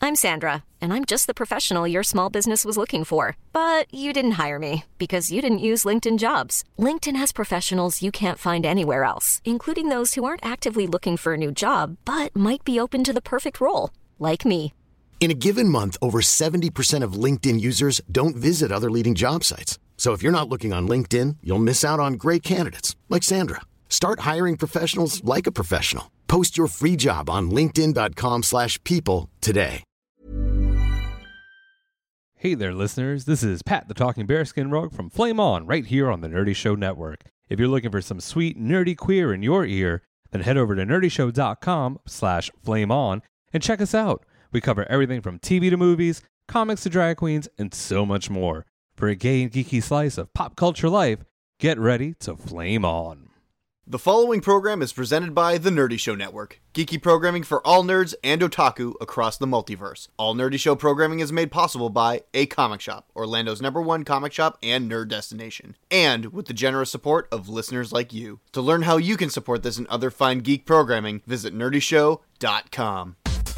I'm Sandra, and I'm just the professional your small business was looking for. But you didn't hire me because you didn't use LinkedIn Jobs. LinkedIn has professionals you can't find anywhere else, including those who aren't actively looking for a new job, but might be open to the perfect role, like me. In a given month, over 70% of LinkedIn users don't visit other leading job sites. So if you're not looking on LinkedIn, you'll miss out on great candidates like Sandra. Start hiring professionals like a professional. Post your free job on linkedin.com/people today. Hey there, listeners. This is Pat the Talking Bearskin Rogue from Flame On, right here on the Nerdy Show Network. If you're looking for some sweet, nerdy queer in your ear, then head over to nerdyshow.com/flameon and check us out. We cover everything from TV to movies, comics to drag queens, and so much more. For a gay and geeky slice of pop culture life, get ready to flame on. The following program is presented by The Nerdy Show Network, geeky programming for all nerds and otaku across the multiverse. All Nerdy Show programming is made possible by A Comic Shop, Orlando's #1 comic shop and nerd destination, and with the generous support of listeners like you. To learn how you can support this and other fine geek programming, visit nerdyshow.com.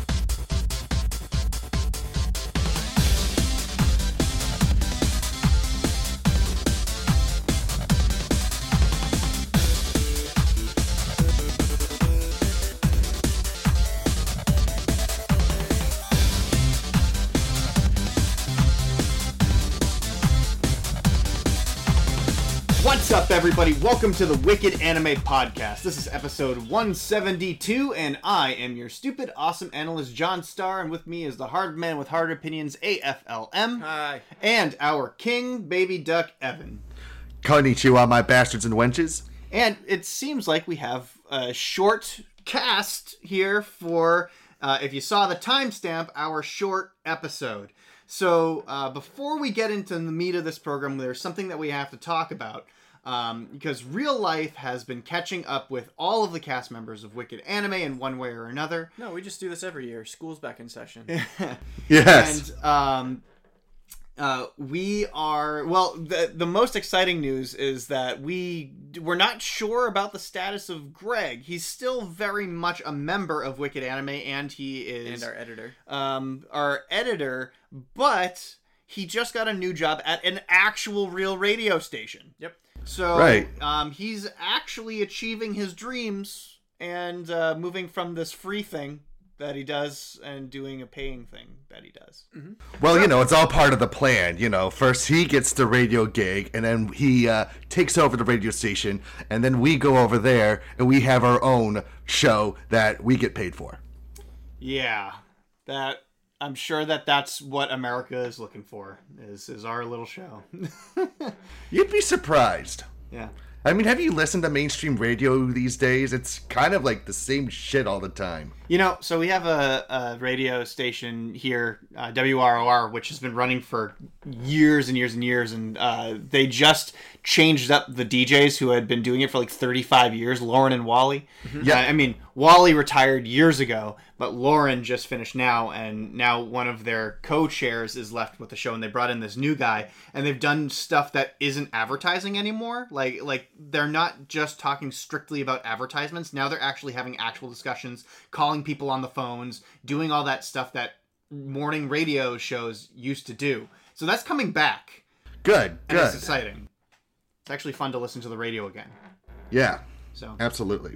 What's up, everybody? Welcome to the Wicked Anime Podcast. This is episode 172, and I am your stupid, awesome analyst, John Starr, and with me is the hard man with hard opinions, AFLM. Hi. And our king, baby duck, Evan. Konnichiwa, my bastards and wenches. And it seems like we have a short cast here for, if you saw the timestamp, our short episode. So before we get into the meat of this program, there's something that we have to talk about. Because real life has been catching up with all of the cast members of Wicked Anime in one way or another. No, we just do this every year. School's back in session. Yes. And we are, well, the most exciting news is that we're not sure about the status of Greg. He's still very much a member of Wicked Anime, and he is... And our editor. Our editor, but he just got a new job at an actual real radio station. Yep. So, right. He's actually achieving his dreams and moving from this free thing that he does and doing a paying thing that he does. Mm-hmm. Well, it's all part of the plan. First he gets the radio gig, and then he takes over the radio station, and then we go over there, and we have our own show that we get paid for. Yeah, I'm sure that's what America is looking for, is our little show. You'd be surprised. Yeah. I mean, have you listened to mainstream radio these days? It's kind of like the same shit all the time. So we have a radio station here, WROR, which has been running for years and years and years, and they just changed up the DJs who had been doing it for like 35 years, Lauren and Wally. Mm-hmm. Yeah. Wally retired years ago, but Lauren just finished now, and now one of their co-chairs is left with the show, and they brought in this new guy, and they've done stuff that isn't advertising anymore. Like they're not just talking strictly about advertisements. Now they're actually having actual discussions, calling people on the phones, doing all that stuff that morning radio shows used to do. So that's coming back. Good. It's exciting. It's actually fun to listen to the radio again. Yeah. So absolutely.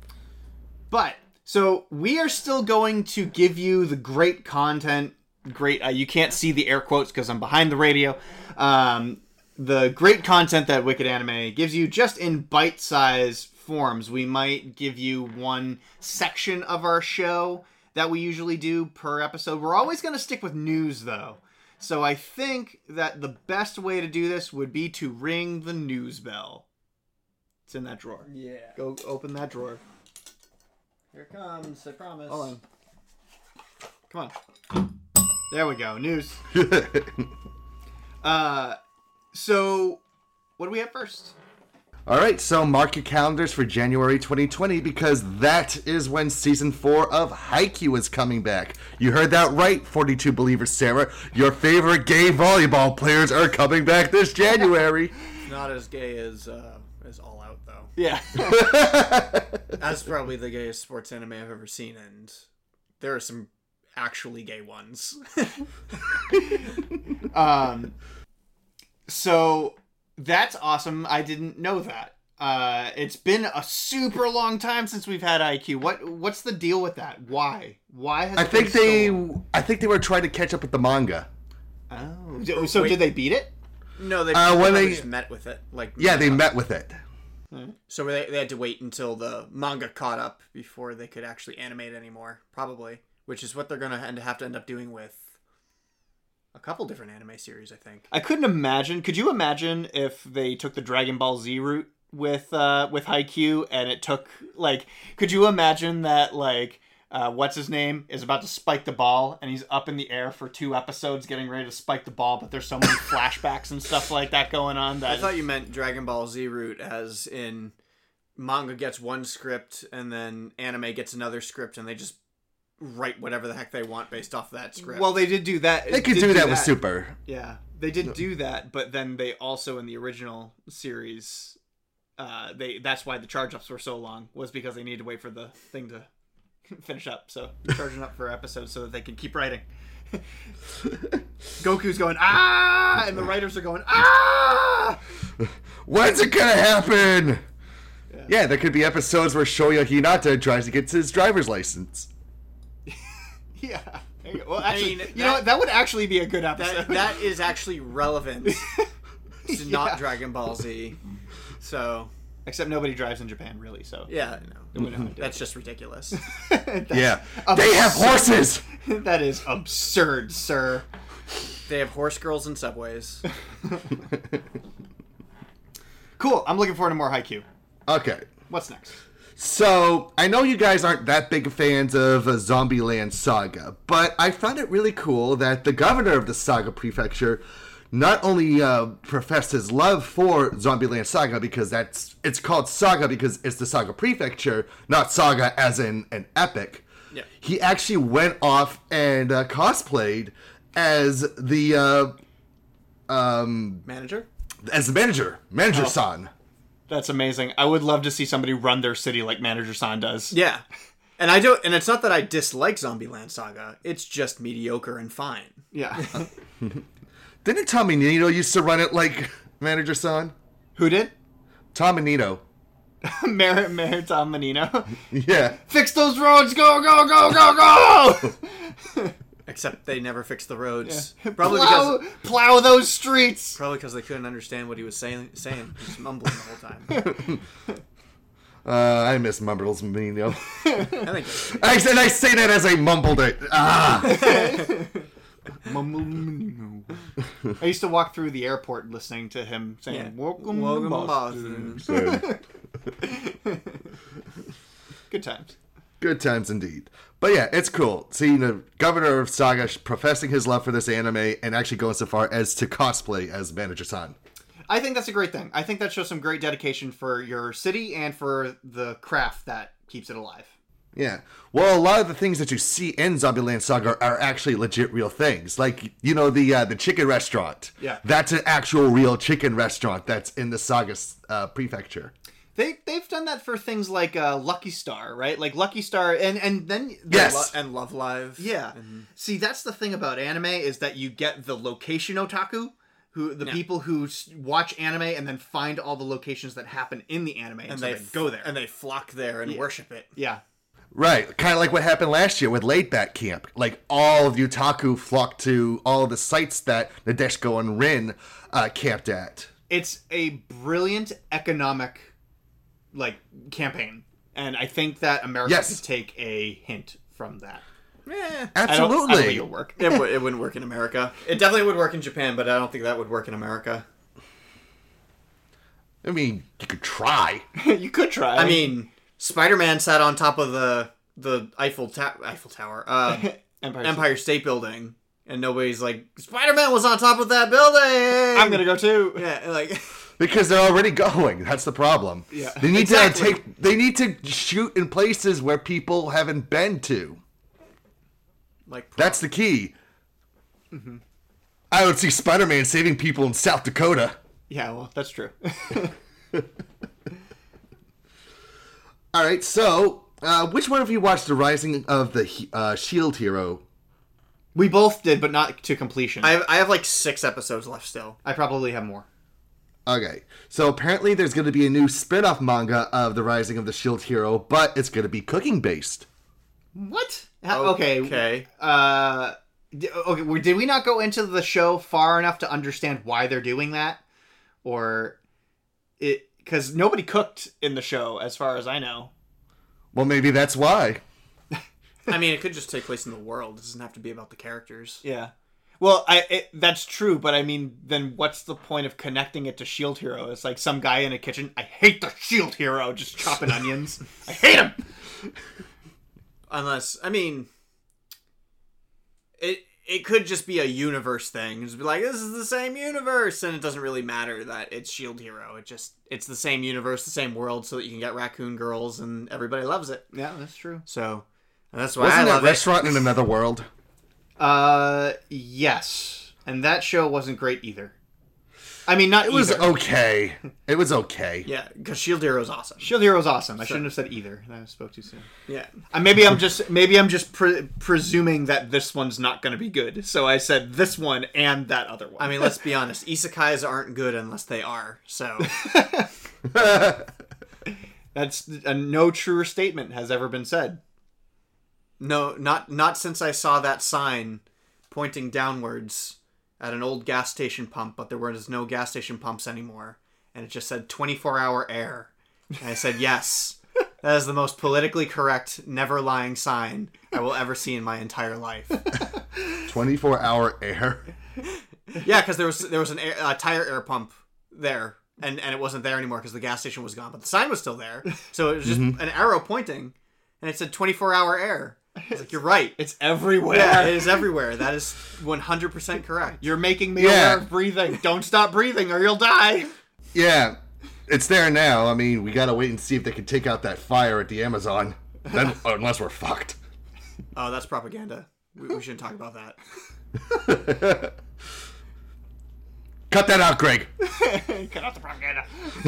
But so we are still going to give you the great content. You can't see the air quotes because I'm behind the radio. The great content that Wicked Anime gives you just in bite-sized forms. We might give you one section of our show that we usually do per episode. We're always going to stick with news, though. So I think that the best way to do this would be to ring the news bell. It's in that drawer. Yeah. Go open that drawer. Here it comes, I promise. Hold on. Come on. There we go. News. So, what do we have first? All right, so mark your calendars for January 2020 because that is when Season 4 of Haikyuu is coming back. You heard that right, 42 Believers Sarah. Your favorite gay volleyball players are coming back this January. Not as gay as All Out, though. Yeah. That's probably the gayest sports anime I've ever seen, and there are some actually gay ones. So that's awesome. I didn't know that. It's been a super long time since we've had IQ. What's the deal with that? Why has I it been think so long? I think they were trying to catch up with the manga. Oh, so Wait. did they beat it? No, they when they- just met with it. Like Yeah, they met with it. So they had to wait until the manga caught up before they could actually animate anymore, probably. Which is what they're gonna have to end up doing with a couple different anime series, I think. I couldn't imagine. Could you imagine if they took the Dragon Ball Z route with Haikyuu, and it took like? Could you imagine that like? What's his name is about to spike the ball, and he's up in the air for 2 episodes getting ready to spike the ball, but there's so many flashbacks and stuff like that going on. That I thought you meant Dragon Ball Z route, as in manga gets one script and then anime gets another script, and they just write whatever the heck they want based off that script. Well, they did do that. They could do that with Super. Yeah, they did do that, but then they also in the original series, that's why the charge ups were so long, was because they needed to wait for the thing to finish up. So they're charging up for episodes so that they can keep writing. Goku's going and the writers are going When's it gonna happen? Yeah, there could be episodes where Shoya Hinata tries to get his driver's license. Yeah. Well, actually, mean, you know what? That would actually be a good episode. that is actually relevant to Yeah. not Dragon Ball Z. So Except nobody drives in Japan, really. So yeah, no, know. that's just ridiculous. Yeah, they have horses. That is absurd, sir. They have horse girls in subways. Cool. I'm looking forward to more Haikyuu. Okay, What's next? so I know you guys aren't that big fans of Zombieland Saga, but I found it really cool that the governor of the Saga Prefecture not only professed his love for Zombieland Saga, because it's called Saga because it's the Saga Prefecture, not Saga as in an epic. Yeah. He actually went off and cosplayed as the Manager? manager-san. That's amazing. I would love to see somebody run their city like Manager San does. Yeah. And I don't, and it's not that I dislike Zombieland Saga. It's just mediocre and fine. Yeah. Didn't Tommy Nito used to run it like manager-san? Who did? Tommy Nito. Mayor Tom Menino. Yeah. Fix those roads! Go, go, go, go, go! Except they never fixed the roads. Probably plow those streets! Probably because they couldn't understand what he was saying. Just mumbling the whole time. I miss Mumbles Menino. I think And I say that as I mumbled it. I used to walk through the airport listening to him saying, Yeah. Welcome, Welcome to to Boston. Boston. Good times. Good times indeed. But yeah, it's cool seeing the governor of Saga professing his love for this anime and actually going so far as to cosplay as Manager-san. I think that's a great thing. I think that shows some great dedication for your city and for the craft that keeps it alive. Yeah. Well, a lot of the things that you see in Zombieland Saga are actually legit real things. Like, you know, the chicken restaurant. Yeah. That's an actual real chicken restaurant that's in the Saga prefecture. They've done that for things like Lucky Star, right? Like Lucky Star, and then Yes. and Love Live. Yeah. See, that's the thing about anime is that you get the location otaku, people who watch anime and then find all the locations that happen in the anime, and so they go there and they flock there and worship it. Yeah. Right. Kind of like what happened last year with Laid Back Camp. Like, all of the otaku flocked to all of the sites that Nadeshiko and Rin camped at. It's a brilliant economic campaign, and I think that America Yes. could take a hint from that. Yeah. I don't think Absolutely. it'll work. It wouldn't work in America. It definitely would work in Japan, but I don't think that would work in America. I mean, you could try. You could try. I mean, Spider-Man sat on top of the Eiffel Tower, Empire State Building, and nobody's like, Spider-Man was on top of that building. I'm gonna go too. Yeah, like Because they're already going. That's the problem. Yeah. They need Exactly. they need to shoot in places where people haven't been to. That's the key. Mm-hmm. I would see Spider-Man saving people in South Dakota. Yeah, well, that's true. All right, so which one of you watched The Rising of the Shield Hero We both did, but not to completion. I have like 6 episodes left still. I probably have more. Okay, so apparently there's going to be a new spin-off manga of The Rising of the Shield Hero, but it's going to be cooking-based. What? Okay. Okay. Did we not go into the show far enough to understand why they're doing that? Or it... Because nobody cooked in the show, as far as I know. Well, maybe that's why. I mean, it could just take place in the world. It doesn't have to be about the characters. Yeah. Well, that's true, but I mean, then what's the point of connecting it to Shield Hero? It's like some guy in a kitchen. I hate the Shield Hero, just chopping onions. I hate him. Unless, I mean, it could just be a universe thing. Just be like, this is the same universe, and it doesn't really matter that it's Shield Hero. It's the same universe, the same world, so that you can get raccoon girls, and everybody loves it. Yeah, that's true. So that's why Wasn't I love that restaurant in another world? Yes, and that show wasn't great either. I mean, not It was either. okay. It was okay. Yeah, because Shield Hero is awesome. Shield Hero's awesome. I shouldn't have said either. I spoke too soon. Yeah. Maybe I'm just presuming that this one's not going to be good. So I said this one and that other one. I mean, let's be honest. Isekais aren't good unless they are. So that's no truer statement has ever been said. no, not since I saw that sign pointing downwards at an old gas station pump, but there was no gas station pumps anymore, and it just said 24-hour air. And I said, yes, that is the most politically correct, never lying sign I will ever see in my entire life. 24-hour air. Yeah, because there was a tire air pump there, and it wasn't there anymore because the gas station was gone, but the sign was still there. So it was just an arrow pointing, and it said 24-hour air. I was like, you're right. It's everywhere. Yeah, it is everywhere. That is 100% correct. You're making me aware of breathing. Don't stop breathing or you'll die. Yeah, it's there now. I mean, we gotta wait and see if they can take out that fire at the Amazon. Then, unless we're fucked. Oh, that's propaganda. We shouldn't talk about that. Cut that out, Greg. Cut out the propaganda.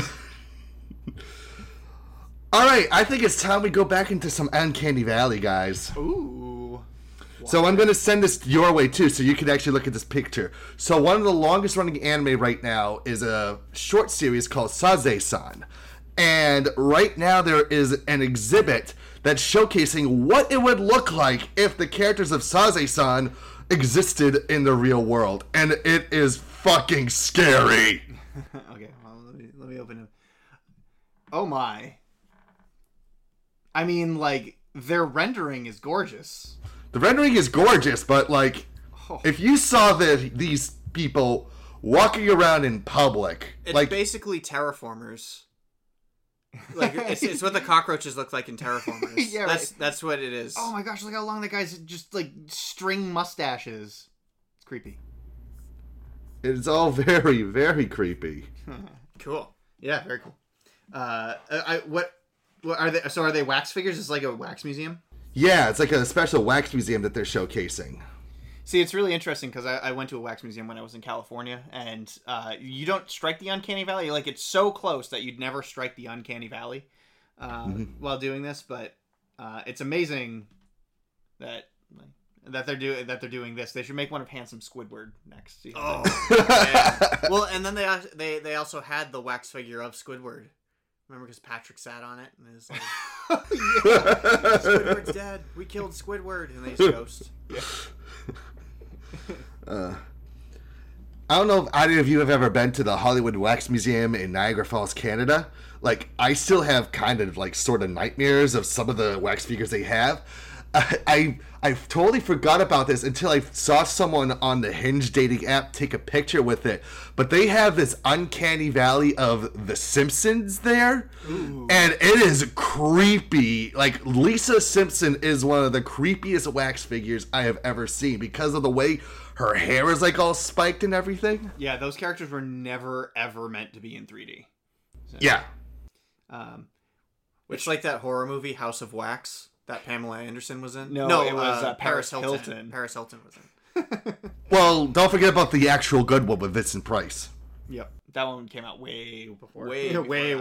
All right, I think it's time we go back into some Uncanny Valley, guys. Ooh. So I'm going to send this your way, too, so you can actually look at this picture. So one of the longest-running anime right now is a short series called Saze-san. And right now there is an exhibit that's showcasing what it would look like if the characters of Saze-san existed in the real world. And it is fucking scary. Okay, well, let me open it. Oh, my. I mean, like, their rendering is gorgeous. The rendering is gorgeous, but, like, if you saw these people walking around in public... It's like, basically terraformers. Like, it's what the cockroaches look like in terraformers. Yeah, right. That's what it is. Oh my gosh, look how long that guy's just, like, string mustaches. It's creepy. it's all very, very creepy. Cool. Yeah, very cool. What are they? So are they wax figures? It's like a wax museum? Yeah, it's like a special wax museum that they're showcasing. See, it's really interesting because I went to a wax museum when I was in California, and you don't strike the Uncanny Valley. Like, it's so close that you'd never strike the Uncanny Valley while doing this. But it's amazing that they're doing this. They should make one of Handsome Squidward next. Oh, yeah. Well, and then they also had the wax figure of Squidward. Remember, because Patrick sat on it and is like, Squidward's dead. We killed Squidward, and he's a ghost. Yeah. I don't know if either of you have ever been to the Hollywood Wax Museum in Niagara Falls, Canada. Like, I still have kind of, like, sort of nightmares of some of the wax figures they have. I totally forgot about this until I saw someone on the Hinge dating app take a picture with it. But they have this Uncanny Valley of The Simpsons there. Ooh. And it is creepy. Like, Lisa Simpson is one of the creepiest wax figures I have ever seen because of the way her hair is, like, all spiked and everything. Yeah, those characters were never, ever meant to be in 3D. So, yeah. Which, like that horror movie, House of Wax, that Pamela Anderson was in? No, it was Paris Hilton. Paris Hilton was in. Well, don't forget about the actual good one with Vincent Price. Yep, that one came out way before. Way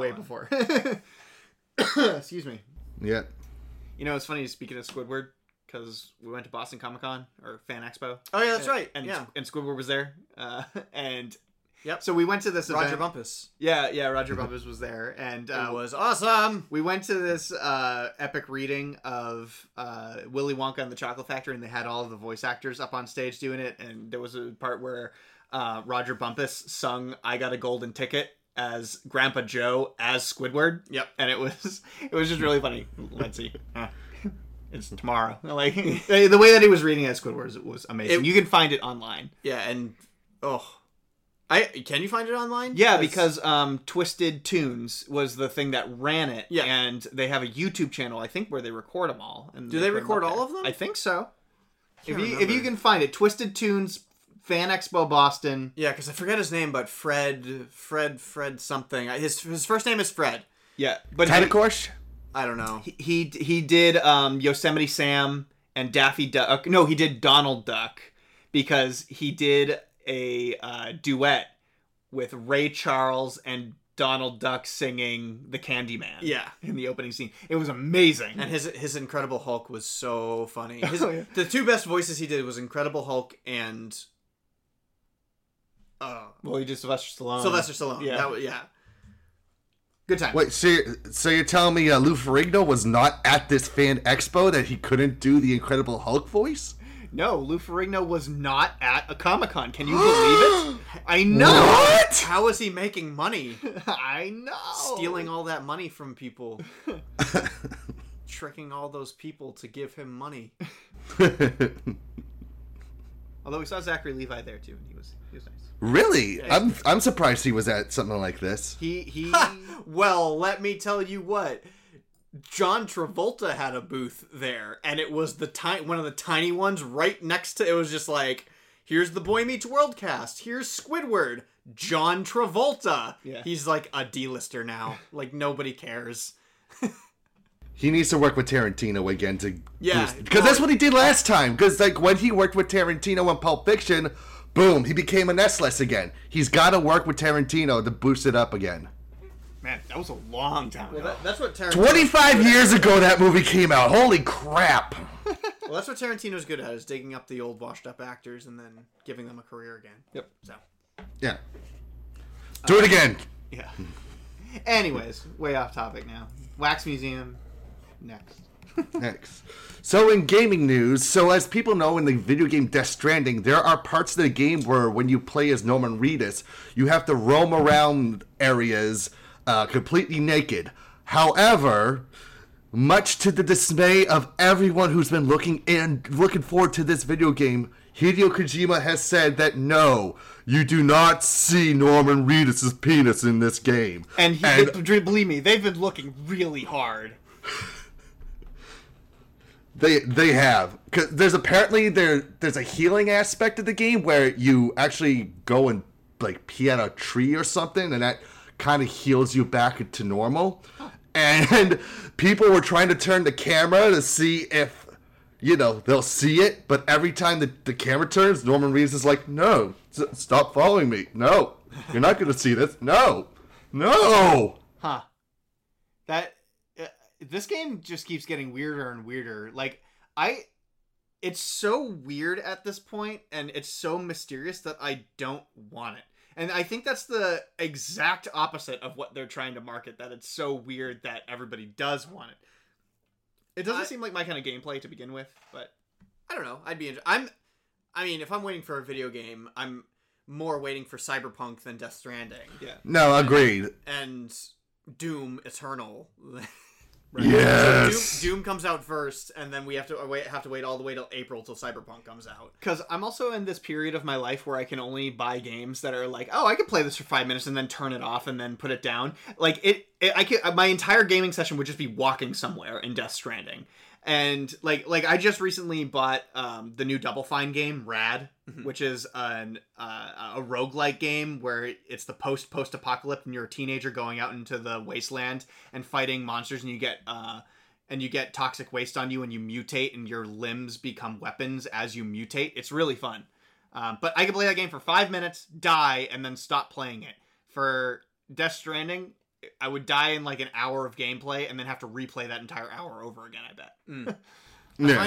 before. Excuse me. Yeah. You know, it's funny speaking of Squidward because we went to Boston Comic Con or Fan Expo. Oh yeah, that's right. And Yeah. and Squidward was there. And Yep. so we went to this Roger event. Bumpus. Yeah, Roger Bumpus was there, and It was awesome. we went to this epic reading of Willy Wonka and the Chocolate Factory, and they had all of the voice actors up on stage doing it. And there was a part where Roger Bumpus sung "I Got a Golden Ticket" as Grandpa Joe as Squidward. Yep. And it was just really funny. Let's see. It's tomorrow. Like the way that he was reading as Squidward was amazing. You can find it online. Yeah, and can you find it online? Yeah, because Twisted Tunes was the thing that ran it. Yeah. And they have a YouTube channel, I think, where they record them all. And Do they put record up all there. of them? I think so. If you remember. can find it, Twisted Tunes Fan Expo Boston. Yeah, because I forget his name, but Fred something. His first name is Fred. Yeah, but Tentacourse? I don't know. he did Yosemite Sam and Daffy Duck. No, he did Donald Duck because he did a duet with Ray Charles and Donald Duck singing the Candyman. Yeah. In the opening scene. It was amazing. And his Incredible Hulk was so funny. Oh, yeah. The two best voices he did was Incredible Hulk and well, he did Sylvester Stallone. Sylvester Stallone. Yeah. Yeah. Good time. Wait, so you're telling me Lou Ferrigno was not at this fan expo, that he couldn't do the Incredible Hulk voice? No, Lou Ferrigno was not at a Comic-Con. Can you believe it? I know. What? How is he making money? I know. Stealing all that money from people. Tricking all those people to give him money. Although we saw Zachary Levi there too, and he was nice. Really? I'm surprised he was at something like this. He Well, let me tell you what. John Travolta had a booth there, and it was one of the tiny ones right next to. It was just like, here's the Boy Meets World cast. Here's Squidward. John Travolta. Yeah. He's like a D-lister now. Like nobody cares. He needs to work with Tarantino again to Yeah, because that's what he did last time. Because like when he worked with Tarantino on Pulp Fiction, boom, he became a Nestless again. He's got to work with Tarantino to boost it up again. man, that was a long time ago. That's what Tarantino. 25 years ago that movie came out. Holy crap. Well, that's what Tarantino's good at, is digging up the old washed-up actors and then giving them a career again. Yep. So. Yeah. Do it again. Yeah. Anyways, way off topic now. Wax Museum next. Next. So in gaming news, as people know, in the video game Death Stranding, there are parts of the game where when you play as Norman Reedus, you have to roam around areas completely naked. However, much to the dismay of everyone who's been looking forward to this video game, Hideo Kojima has said that no, you do not see Norman Reedus' penis in this game. And believe me, they've been looking really hard. They have. 'Cause there's a healing aspect of the game where you actually go and like pee at a tree or something, and that kind of heals you back to normal. And people were trying to turn the camera to see if, they'll see it, but every time the camera turns, Norman Reedus is like, no, stop following me. No, you're not going to see this. No. Huh. This game just keeps getting weirder and weirder. Like, it's so weird at this point, and it's so mysterious that I don't want it. And I think that's the exact opposite of what they're trying to market, that it's so weird that everybody does want it. It doesn't seem like my kind of gameplay to begin with, but I don't know. I'd be if I'm waiting for a video game, I'm more waiting for Cyberpunk than Death Stranding. yeah. No, agreed. And Doom Eternal. Yes. So Doom comes out first, and then we have to wait all the way till April till Cyberpunk comes out. Because I'm also in this period of my life where I can only buy games that are like, oh, I could play this for 5 minutes and then turn it off and then put it down. Like my entire gaming session would just be walking somewhere in Death Stranding. And like I just recently bought the new Double Fine game, Rad, which is a roguelike game where it's the post-apocalypse and you're a teenager going out into the wasteland and fighting monsters, and you get toxic waste on you and you mutate and your limbs become weapons as you mutate. It's really fun. But I can play that game for 5 minutes, die, and then stop playing it. For Death Stranding, I would die in like an hour of gameplay and then have to replay that entire hour over again, I bet. Yeah.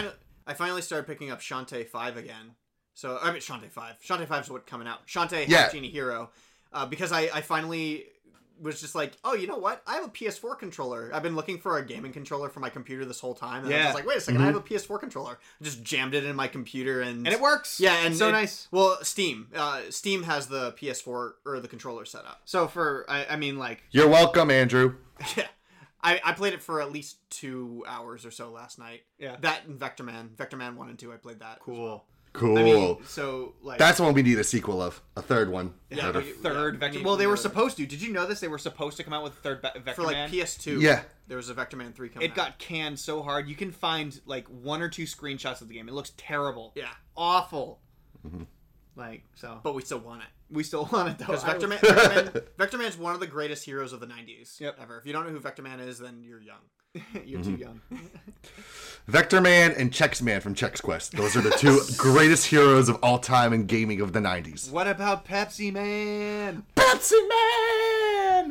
I finally started picking up Shantae 5 again. So, I mean, Shantae 5. Shantae 5 is what coming out. Shantae Half Genie Hero. Because I finally was just like, oh, you know what? I have a PS4 controller. I've been looking for a gaming controller for my computer this whole time. And I was like, wait a second, I have a PS4 controller. I just jammed it in my computer and it works. Yeah, and so nice. Well, Steam has the PS4 or the controller set up. So for, I mean, like... You're welcome, Andrew. Yeah. I played it for at least 2 hours or so last night. Yeah. That and Vector Man. Vector Man 1 and 2, I played that. Cool. Cool. I mean, so, like... That's one we need a sequel of. A third one. Yeah, Better. third Vector... Well, they were supposed to. Did you know this? They were supposed to come out with a third Vector for, like, Man. PS2. Yeah. There was a Vector Man 3 coming out. It got canned so hard. You can find, like, 1 or 2 screenshots of the game. It looks terrible. Yeah. Awful. Like, so... But we still want it. We still want it, though. Because Vector Man's one of the greatest heroes of the 90s ever. If you don't know who Vector Man is, then you're young. You're too young. Vector Man and Chex Man from Chex Quest. Those are the two greatest heroes of all time in gaming of the 90s. What about Pepsi Man? Pepsi Man!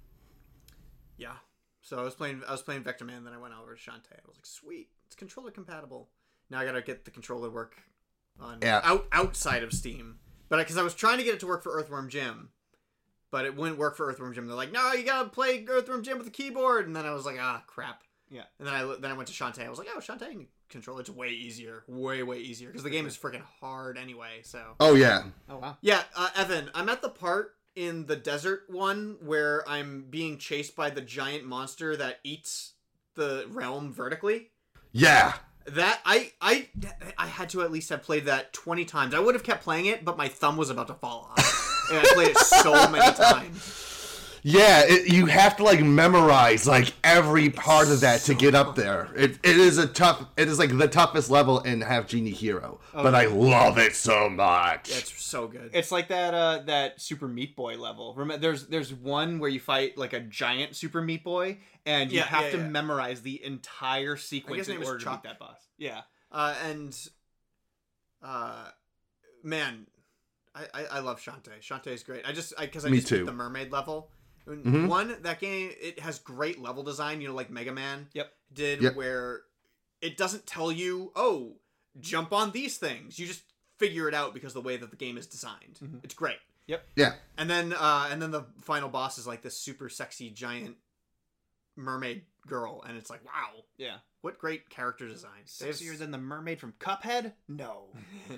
Yeah. So I was playing Vector Man, then I went over to Shantae. I was like, sweet, it's controller compatible. Now I gotta get the controller to work on outside of Steam. But because I was trying to get it to work for Earthworm Jim, but it wouldn't work for Earthworm Jim. They're like, no, you gotta play Earthworm Jim with the keyboard. And then I was like, ah, crap. Yeah. And then I went to Shantae. I was like, oh, Shantae controller, it's way easier, way easier because the game is freaking hard anyway. So. Oh yeah. Oh wow. Yeah, Evan, I'm at the part in the desert one where I'm being chased by the giant monster that eats the realm vertically. Yeah. That I had to at least have played that 20 times. I would have kept playing it, but my thumb was about to fall off. And I played it so many times. Yeah, you have to like memorize like every part of that to get up there. It is like the toughest level in Half Genie Hero, but I love it so much. Yeah, it's so good. It's like that Super Meat Boy level. Remember, there's one where you fight like a giant Super Meat Boy, and you have to memorize the entire sequence in order to beat that boss. Yeah. Man, I love Shantae. Shantae is great. I just beat the mermaid level. One, that game, it has great level design, like Mega Man did, where it doesn't tell you, oh, jump on these things. You just figure it out because of the way that the game is designed. It's great. Yep. Yeah. And then the final boss is like this super sexy giant mermaid girl, and it's like, wow. Yeah. What great character design. Sexier than the mermaid from Cuphead? No.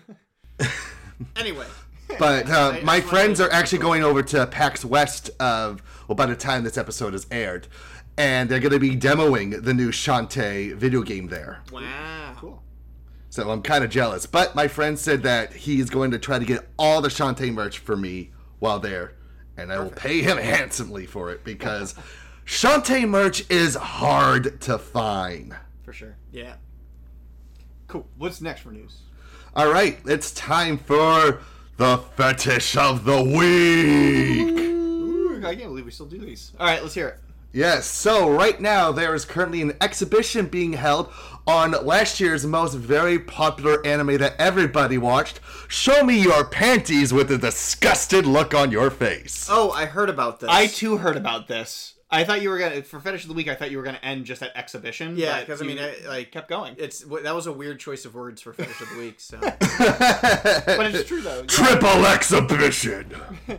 Anyway. But my friends are actually going over to PAX West by the time this episode is aired. And they're going to be demoing the new Shantae video game there. Wow. Cool. So I'm kind of jealous. But my friend said that he's going to try to get all the Shantae merch for me while there. And I will pay him handsomely for it because Shantae merch is hard to find. For sure. Yeah. Cool. What's next for news? All right. It's time for the fetish of the week. Ooh, I can't believe we still do these. All right, let's hear it. Yes, so right now there is currently an exhibition being held on last year's most very popular anime that everybody watched, Show Me Your Panties with a Disgusted Look on Your Face. Oh, I heard about this. I too heard about this. I thought you were gonna, for Fetish of the Week, I thought you were gonna end just at exhibition. Yeah, because I mean, I kept going. That was a weird choice of words for Fetish of the Week. So, but it's true though. Triple exhibition.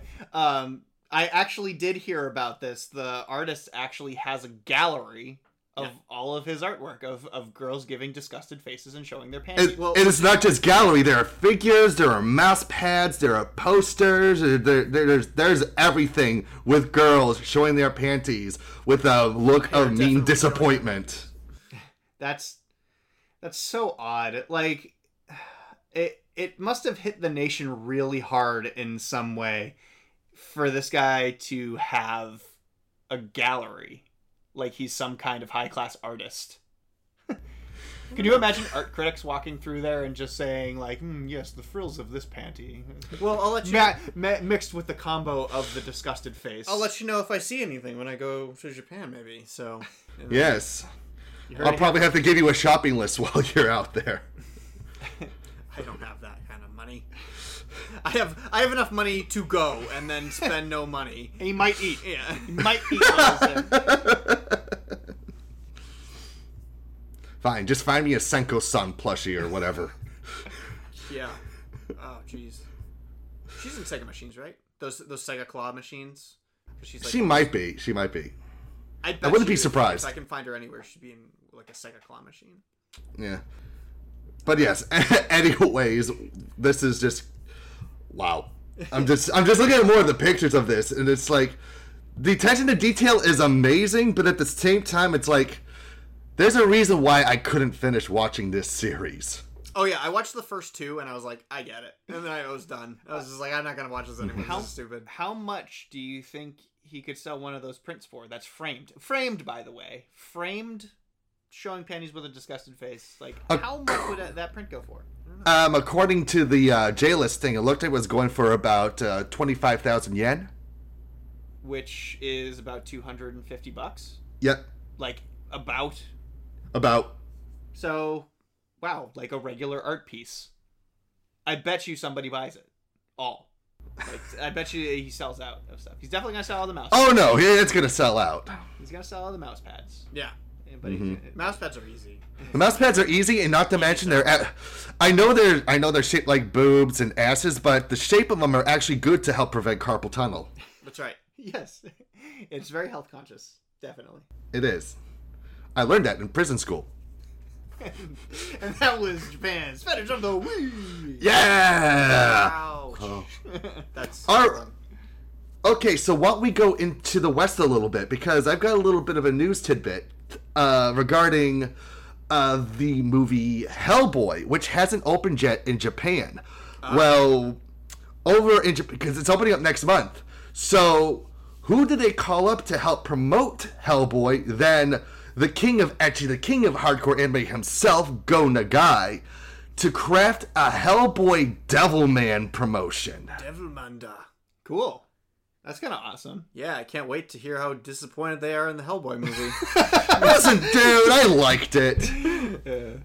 I actually did hear about this. The artist actually has a gallery of all of his artwork of girls giving disgusted faces and showing their panties. It is not just gallery. There are figures, there are mouse pads, there are posters. There's everything with girls showing their panties with a look of mean disappointment. That's so odd. Like, it must have hit the nation really hard in some way for this guy to have a gallery, like he's some kind of high-class artist. Can you imagine art critics walking through there and just saying, like, yes, the frills of this panty. Well, I'll let you... mixed with the combo of the disgusted face. I'll let you know if I see anything when I go to Japan, maybe, so... Yes. I'll probably have to give you a shopping list while you're out there. I don't have that kind of money. I have enough money to go and then spend no money. And he might eat. Yeah. He might eat while he's there. Fine, just find me a Senko-san plushie or whatever. Yeah. Oh, jeez. She's in Sega machines, right? Those Sega claw machines. 'Cause she's like, She might be. She might be. I wouldn't be surprised. If I can find her anywhere, she'd be in like a Sega claw machine. Yeah. But yes, anyways, this is just wow. I'm just looking at more of the pictures of this, and it's like the attention to detail is amazing, but at the same time, it's like there's a reason why I couldn't finish watching this series. Oh yeah, I watched the first 2 and I was like, I get it, and then I was done. I was just like, I'm not gonna watch this anymore. This is stupid. How much do you think he could sell one of those prints for? That's framed. Framed, by the way. Framed, showing panties with a disgusted face. Like, how much would that print go for? According to the J-List thing, it looked like it was going for about 25,000 yen. Which is about $250. Yep. Like, about. So, wow, like a regular art piece. I bet you somebody buys it. All. Like, I bet you he sells out of stuff. He's definitely going to sell all the mouse pads. Oh no, it's gonna sell out. He's going to sell all the mouse pads. Yeah. But Mouse pads are easy. The mouse pads are easy, and not to mention I know they're shaped like boobs and asses, but the shape of them are actually good to help prevent carpal tunnel. That's right. Yes. It's very health conscious. Definitely. It is. I learned that in prison school. And that was Japan's fetish on the Wii. Yeah. Ouch. Oh. That's Okay, so why don't we go into the West a little bit, because I've got a little bit of a news tidbit regarding the movie Hellboy, which hasn't opened yet in Japan. Well, over in Japan, because it's opening up next month. So, who did they call up to help promote Hellboy than the king of hardcore anime himself, Go Nagai, to craft a Hellboy Devilman promotion. Devilmanda. Cool. That's kind of awesome. Yeah, I can't wait to hear how disappointed they are in the Hellboy movie. Listen, dude, I liked it.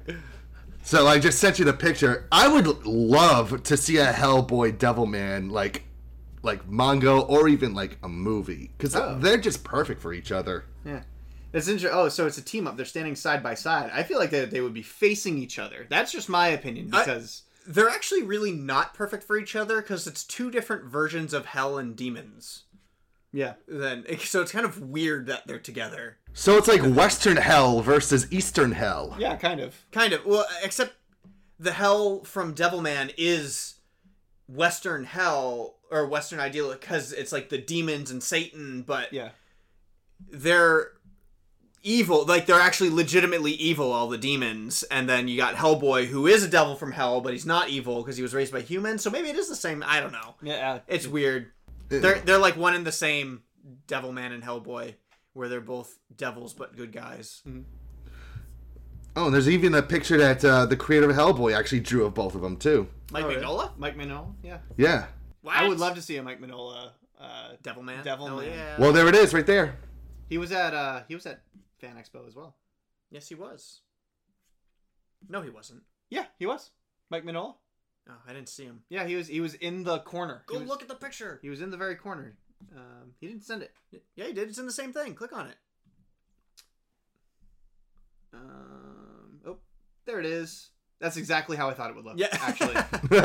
So I just sent you the picture. I would love to see a Hellboy Devilman like manga or even like a movie, because they're just perfect for each other. Yeah. It's interesting. Oh, so it's a team up. They're standing side by side. I feel like they would be facing each other. That's just my opinion, because they're actually really not perfect for each other, because it's 2 different versions of hell and demons. Yeah. So it's kind of weird that they're together. So it's like Western Hell versus Eastern Hell. Yeah, kind of. Kind of. Well, except the hell from Devilman is Western Hell, or Western ideal, because it's like the demons and Satan, but yeah, they're evil. Like, they're actually legitimately evil, all the demons. And then you got Hellboy, who is a devil from hell, but he's not evil because he was raised by humans. So maybe it is the same. I don't know. Yeah, it's weird. They're like one and the same, Devilman and Hellboy, where they're both devils but good guys. Mm-hmm. Oh, and there's even a picture that the creator of Hellboy actually drew of both of them too. Mike Mignola? Mike Mignola, yeah. Yeah. What? I would love to see a Mike Mignola Devilman. Devilman. Yeah. Well, there it is, right there. He was at Fan Expo as well. Yes, he was. No, he wasn't. Yeah, he was. Mike Mignola. Oh, I didn't see him. Yeah, he was in the corner. Go look at the picture. He was in the very corner. He didn't send it. Yeah, he did. It's in the same thing. Click on it. Oh, there it is. That's exactly how I thought it would look. Yeah, actually.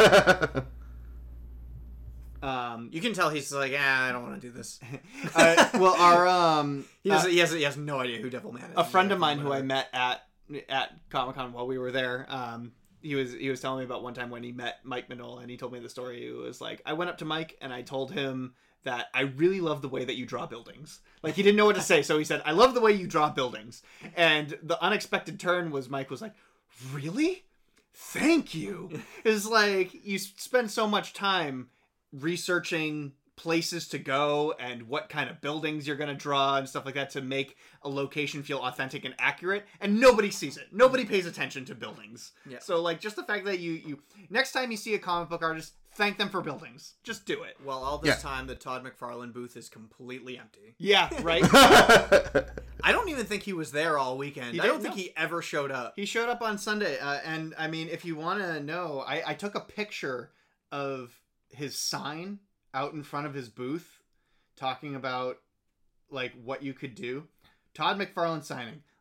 You can tell he's like, I don't want to do this. Well, our he has no idea who Devilman is. A friend of mine who I met at Comic-Con while we were there, he was telling me about one time when he met Mike Mignola, and he told me the story. It was like, I went up to Mike and I told him that I really love the way that you draw buildings. Like, he didn't know what to say, so he said, I love the way you draw buildings. And the unexpected turn was Mike was like, really? Thank you. It's like, you spend so much time researching places to go and what kind of buildings you're going to draw and stuff like that to make a location feel authentic and accurate, and nobody sees it. Nobody pays attention to buildings. Yeah. So, like, just the fact that you next time you see a comic book artist, thank them for buildings. Just do it. Well, all this time, the Todd McFarlane booth is completely empty. Yeah, right? I don't even think he was there all weekend. I don't think he ever showed up. He showed up on Sunday, and, I mean, if you want to know, I took a picture of his sign out in front of his booth talking about, like, what you could do. Todd McFarlane signing.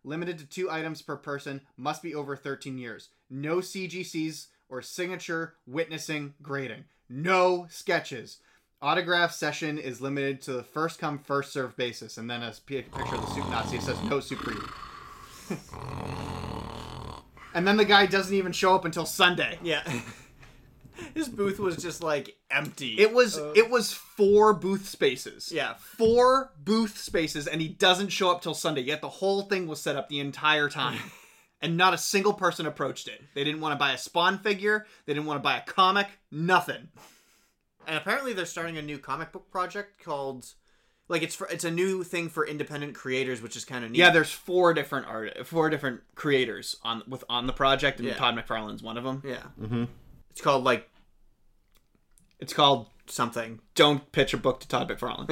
Limited to 2 items per person. Must be over 13 years. No CGCs or signature witnessing grading. No sketches. Autograph session is limited to the first come, first served basis. And then a picture of the soup Nazi says no soup for you. And then the guy doesn't even show up until Sunday. Yeah. His booth was just like empty. It was 4 booth spaces. Yeah. 4 booth spaces, and he doesn't show up till Sunday. Yet the whole thing was set up the entire time. And not a single person approached it. They didn't want to buy a Spawn figure. They didn't want to buy a comic. Nothing. And apparently they're starting a new comic book project called... Like, it's a new thing for independent creators, which is kind of neat. Yeah, there's 4 different creators on the project, and Yeah. Todd McFarlane's one of them. Yeah. Mm-hmm. It's called, like... It's called something. Don't Pitch a Book to Todd McFarlane.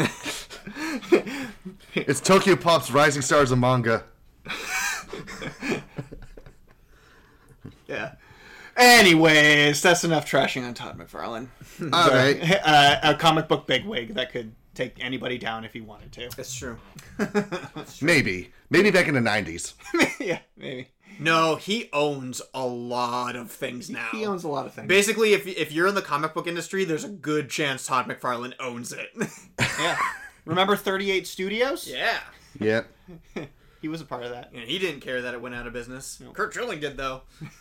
It's Tokyo Pop's Rising Stars of Manga. Yeah. Anyways, that's enough trashing on Todd McFarlane. All right. A comic book bigwig that could take anybody down if he wanted to. That's true. Maybe back in the 90s. Yeah, maybe. No, he owns a lot of things now. He owns a lot of things. Basically, if you're in the comic book industry, there's a good chance Todd McFarlane owns it. Yeah. Remember 38 Studios? Yeah. Yeah. He was a part of that. And he didn't care that it went out of business. No. Kurt Schilling did, though.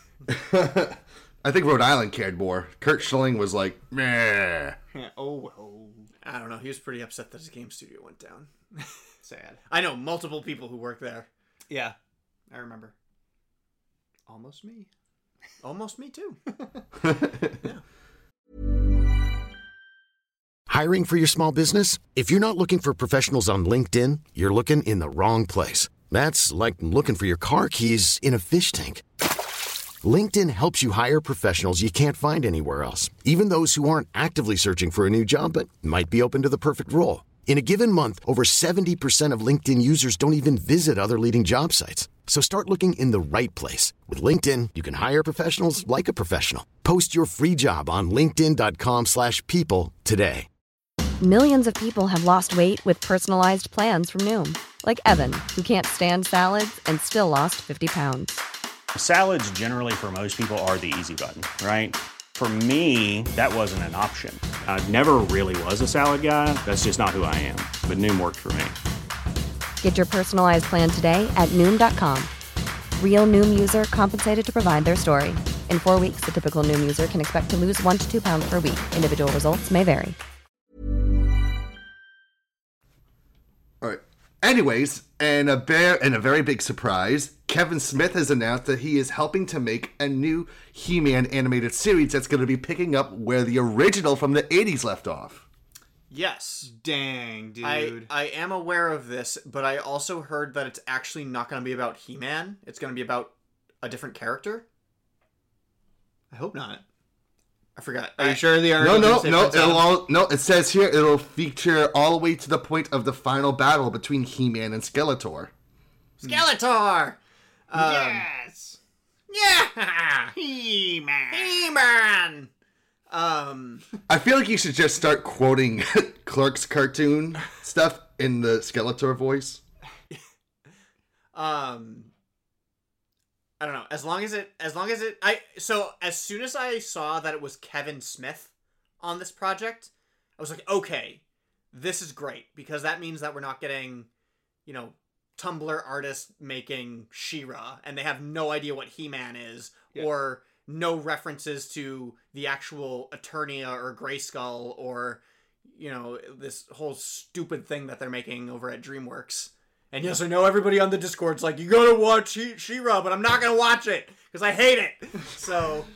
I think Rhode Island cared more. Kurt Schilling was like, meh. Yeah. Oh. I don't know. He was pretty upset that his game studio went down. Sad. I know multiple people who work there. Yeah. I remember. Almost me. Almost me, too. Yeah. Hiring for your small business? If you're not looking for professionals on LinkedIn, you're looking in the wrong place. That's like looking for your car keys in a fish tank. LinkedIn helps you hire professionals you can't find anywhere else, even those who aren't actively searching for a new job but might be open to the perfect role. In a given month, over 70% of LinkedIn users don't even visit other leading job sites. So start looking in the right place. With LinkedIn, you can hire professionals like a professional. Post your free job on linkedin.com/people today. Millions of people have lost weight with personalized plans from Noom. Like Evan, who can't stand salads and still lost 50 pounds. Salads generally for most people are the easy button, right? For me, that wasn't an option. I never really was a salad guy. That's just not who I am. But Noom worked for me. Get your personalized plan today at Noom.com. Real Noom user compensated to provide their story. In 4 weeks, the typical Noom user can expect to lose 1 to 2 pounds per week. Individual results may vary. All right. Anyways, and a very big surprise, Kevin Smith has announced that he is helping to make a new He-Man animated series that's going to be picking up where the original from the 80s left off. Yes. Dang, dude. I am aware of this, but I also heard that it's actually not going to be about He-Man. It's going to be about a different character. I hope not. I forgot. Are you sure the article No. didn't say It says here it'll feature all the way to the point of the final battle between He-Man and Skeletor. Skeletor! Yes! Yeah! He-Man! He-Man! I feel like you should just start quoting Clerks cartoon stuff in the Skeletor voice. I don't know. As soon as I saw that it was Kevin Smith on this project, I was like, okay, this is great, because that means that we're not getting, Tumblr artists making She-Ra, and they have no idea what He-Man is, or no references to the actual Eternia or Grayskull, or, this whole stupid thing that they're making over at DreamWorks. And yes, I know everybody on the Discord's like, you gotta watch She-Ra, but I'm not gonna watch it, because I hate it. So...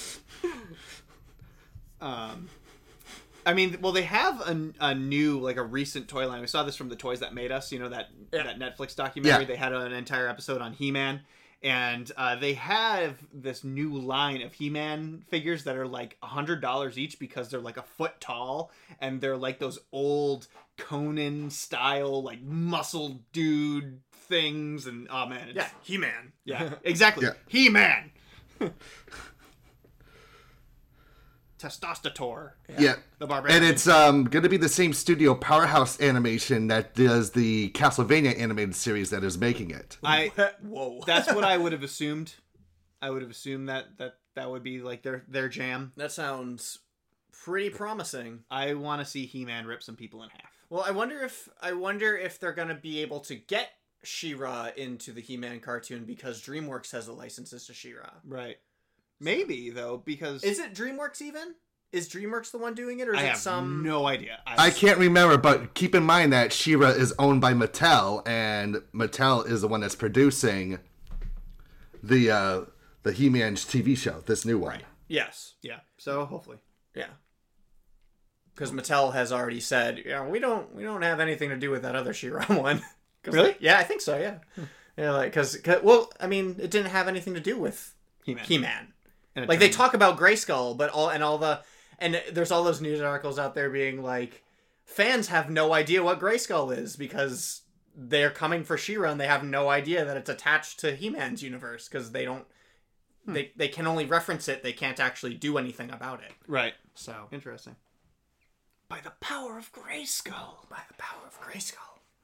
I mean, well, they have a new, a recent toy line. We saw this from the Toys That Made Us, that Netflix documentary. Yeah. They had an entire episode on He-Man. And they have this new line of He-Man figures that are like $100 each because they're like a foot tall. And they're like those old Conan style, muscle dude things. And oh man. Yeah, He-Man. Yeah, exactly. Yeah. He-Man. Testostator. Yeah. The barbarian. And it's going to be the same studio, Powerhouse Animation, that does the Castlevania animated series that is making it. Whoa. That's what I would have assumed. I would have assumed that would be like their jam. That sounds pretty promising. I want to see He-Man rip some people in half. Well, I wonder if they're gonna be able to get She-Ra into the He-Man cartoon because DreamWorks has the licenses to She-Ra. Right. Maybe though, because Is it DreamWorks even? Is DreamWorks the one doing it, or is I it have some? no idea. I can't remember, but keep in mind that She-Ra is owned by Mattel, and Mattel is the one that's producing the He-Man TV show, this new one. Yes. Yeah. So hopefully. Yeah. Because Mattel has already said, yeah, we don't have anything to do with that other She-Ra one. Really? Yeah, I think so. Yeah. Yeah, like because I mean, it didn't have anything to do with He-Man. Like they talk about Grayskull, but there's all those news articles out there being like, fans have no idea what Grayskull is because they're coming for She-Ra and they have no idea that it's attached to He-Man's universe because they don't. They can only reference it. They can't actually do anything about it. Right. So Interesting. By the power of Grayskull. by the power of Grayskull.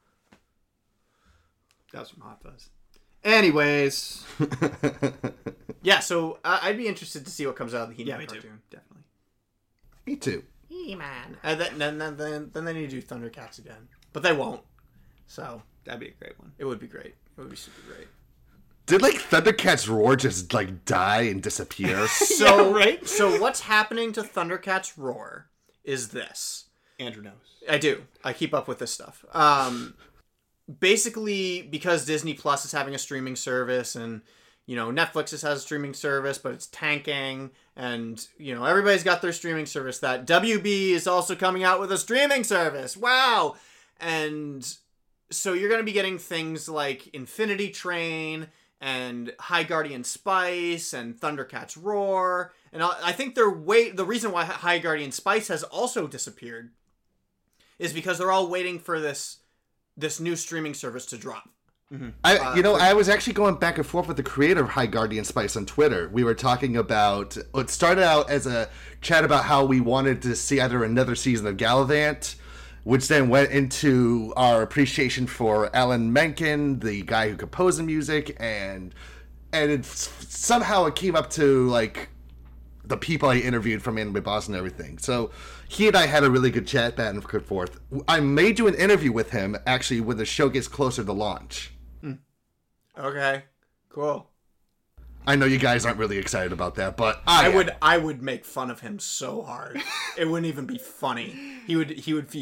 That was from Hot Fuzz. Anyways. Yeah, so I'd be interested to see what comes out of the He-Man cartoon. Too. Definitely. Me too. He-Man. Then they need to do Thundercats again. But they won't. So That'd be a great one. it would be great. It would be super great. Did like Thundercats Roar just like die and disappear? So Yeah, right? So what's happening to Thundercats Roar is this. Andrew knows. I do. I keep up with this stuff. Basically, because Disney Plus is having a streaming service, and Netflix has a streaming service, but it's tanking, and everybody's got their streaming service. That WB is also coming out with a streaming service. Wow! And so you're going to be getting things like Infinity Train and High Guardian Spice and Thundercats Roar, and I think the reason why High Guardian Spice has also disappeared is because they're all waiting for this new streaming service to drop. Mm-hmm. I was actually going back and forth with the creator of High Guardian Spice on Twitter. We were talking about, it started out as a chat about how we wanted to see either another season of Gallivant, which then went into our appreciation for Alan Menken, the guy who composed the music, and somehow it came up to like the people I interviewed from Anime Boss and everything. So he and I had a really good chat back and forth. I may do an interview with him actually when the show gets closer to launch. Okay, cool. I know you guys aren't really excited about that, but I would make fun of him so hard. It wouldn't even be funny. He'd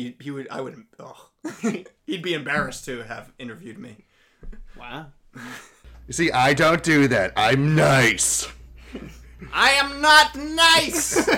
be embarrassed to have interviewed me. Wow. You see, I don't do that. I'm nice. I am not nice.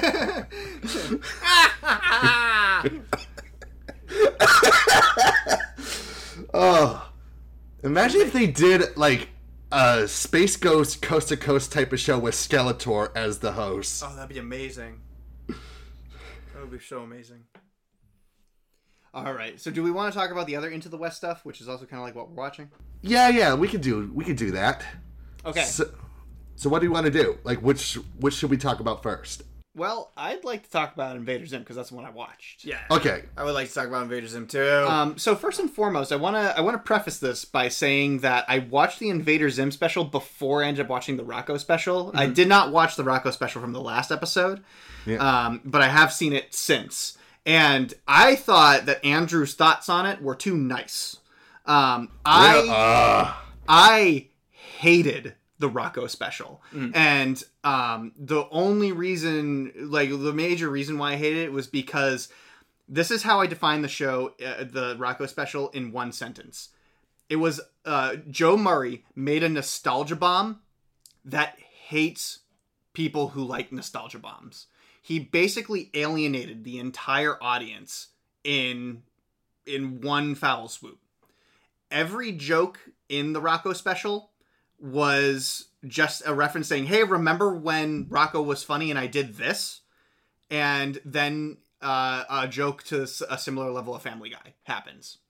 Oh, imagine if they did like a Space Ghost Coast to Coast type of show with Skeletor as the host. Oh, that'd be amazing. That would be so amazing. All right. So do we want to talk about the other Into the West stuff, which is also kind of like what we're watching? Yeah, we could do that. Okay. So what do you want to do? Like, which should we talk about first? Well, I'd like to talk about Invader Zim because that's the one I watched. Yeah. Okay. I would like to talk about Invader Zim too. So first and foremost, I wanna preface this by saying that I watched the Invader Zim special before I ended up watching the Rocco special. Mm-hmm. I did not watch the Rocco special from the last episode, but I have seen it since, and I thought that Andrew's thoughts on it were too nice. I hated the Rocco special. And the only reason, like the major reason why I hated it was because this is how I define the show, the Rocco special, in one sentence. It was Joe Murray made a nostalgia bomb that hates people who like nostalgia bombs. He basically alienated the entire audience in one foul swoop. Every joke in the Rocco special was just a reference saying, hey, remember when Rocco was funny and I did this? And then a joke to a similar level of Family Guy happens.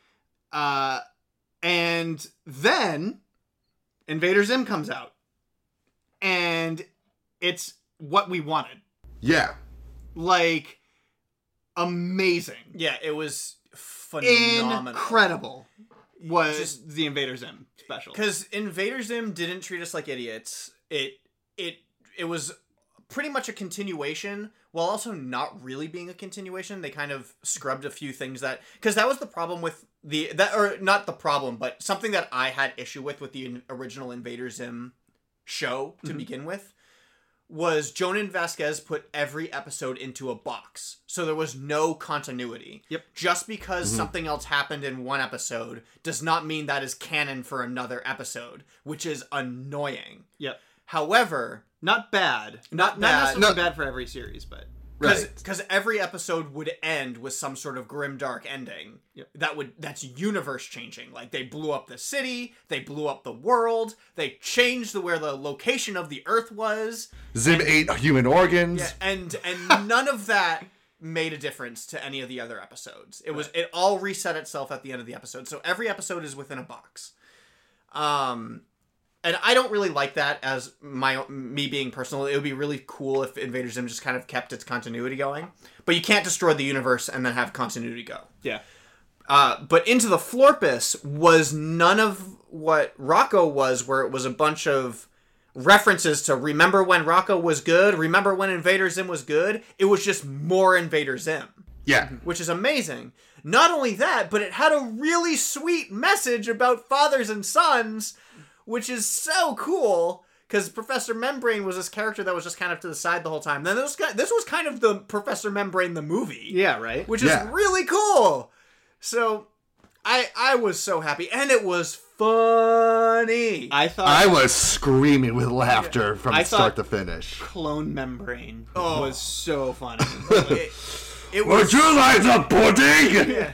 And then Invader Zim comes out. And it's what we wanted. Yeah. Like, amazing. Yeah, it was phenomenal. Incredible was just the Invader Zim special. Because Invader Zim didn't treat us like idiots. It was pretty much a continuation, while also not really being a continuation. They kind of scrubbed a few things because that was the problem with not the problem, but something that I had issue with the original Invader Zim show to begin with, was Jonan Vasquez put every episode into a box. So there was no continuity. Yep. Just because something else happened in one episode does not mean that is canon for another episode, which is annoying. Yep. However, not bad. Not necessarily bad for every series, but because every episode would end with some sort of grim dark ending. Yep. That's universe changing. Like, they blew up the city, they blew up the world, they changed where the location of the Earth was. Zim ate human organs. Yeah, and none of that made a difference to any of the other episodes. It all reset itself at the end of the episode. So every episode is within a box. And I don't really like that as me being personal. It would be really cool if Invader Zim just kind of kept its continuity going. But you can't destroy the universe and then have continuity go. yeah. But Into the Florpus was none of what Rocco was, where it was a bunch of references to remember when Rocco was good, remember when Invader Zim was good. It was just more Invader Zim. Yeah. Which is amazing. Not only that, but it had a really sweet message about fathers and sons, which is so cool, because Professor Membrane was this character that was just kind of to the side the whole time. Then this was kind of the Professor Membrane the movie. Yeah, right? Which is really cool. So, I was so happy. And it was funny. I was screaming with laughter from start to finish. Clone Membrane was so funny. It was... Would you like the pudding? Yeah.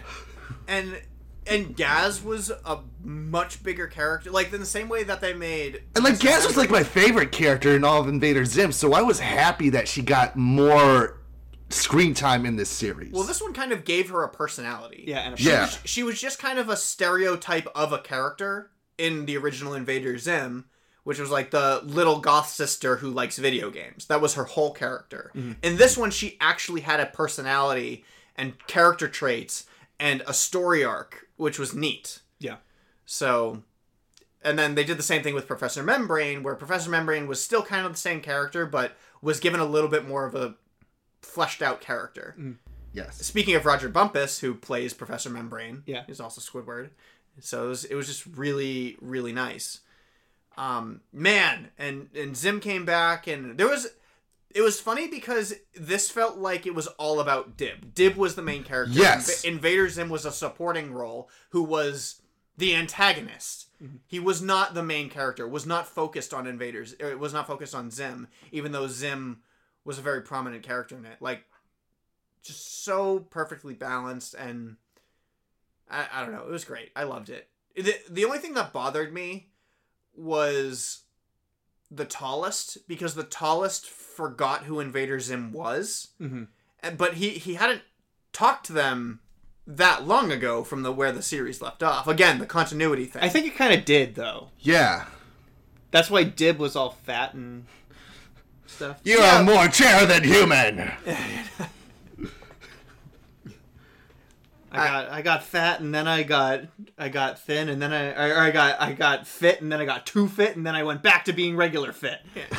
And Gaz was a much bigger character, like in the same way that they made. And like Gaz was like my favorite character in all of Invader Zim, so I was happy that she got more screen time in this series. Well, this one kind of gave her a personality. Yeah, and she was just kind of a stereotype of a character in the original Invader Zim, which was like the little goth sister who likes video games. That was her whole character. Mm-hmm. In this one, she actually had a personality and character traits and a story arc, which was neat. Yeah. So, and then they did the same thing with Professor Membrane, where Professor Membrane was still kind of the same character, but was given a little bit more of a fleshed out character. Mm. Yes. Speaking of Roger Bumpus, who plays Professor Membrane, yeah, he's also Squidward. So it was just really, really nice. Man, and Zim came back, and it was funny because this felt like it was all about Dib. Dib was the main character. Yes. Invader Zim was a supporting role who was the antagonist. Mm-hmm. He was not the main character, was not focused on Invaders. It was not focused on Zim, even though Zim was a very prominent character in it. Like, just so perfectly balanced, and I don't know. It was great. I loved it. The only thing that bothered me was the Tallest, because the Tallest forgot who Invader Zim was. Mm-hmm. But he hadn't talked to them that long ago from where the series left off. Again, the continuity thing. I think it kind of did, though. Yeah. That's why Dib was all fat and stuff. You are more chair than human. I got fat, and then I got thin, and then I got fit, and then I got too fit, and then I went back to being regular fit.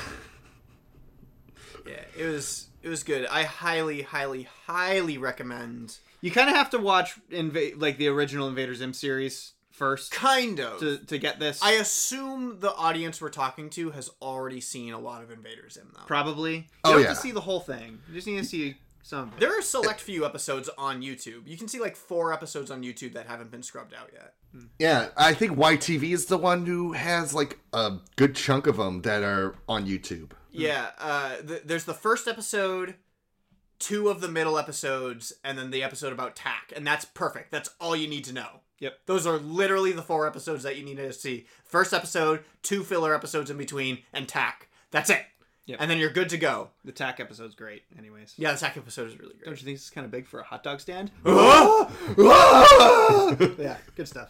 Yeah, it was good. I highly, highly, highly recommend. You kind of have to watch like the original Invader Zim series first, kind of, to get this. I assume the audience we're talking to has already seen a lot of Invader Zim, though. Probably. You don't have to see the whole thing. You just need to see some. There are a select few episodes on YouTube. You can see like 4 episodes on YouTube that haven't been scrubbed out yet. Yeah, I think YTV is the one who has like a good chunk of them that are on YouTube. Yeah, there's the first episode, 2 of the middle episodes, and then the episode about Tack, and that's perfect. That's all you need to know. Yep. Those are literally the 4 episodes that you need to see. First episode, 2 filler episodes in between, and Tack. That's it. Yep. And then you're good to go. The Tack episode's great, anyways. Yeah, the Tack episode is really great. Don't you think this is kind of big for a hot dog stand? Yeah, good stuff.